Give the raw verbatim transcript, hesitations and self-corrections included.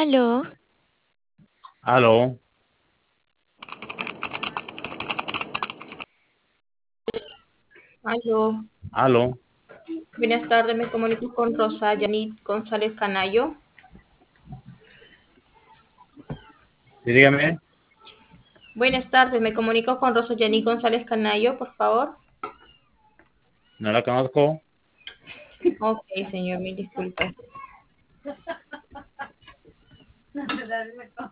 Aló, Aló, Aló, aló, buenas tardes, me comunico con Rosa Yanit González Canayo. sí, dígame, Buenas tardes, me comunico con Rosa Yanit González Canayo, por favor. no la conozco. Ok, señor, mil disculpas.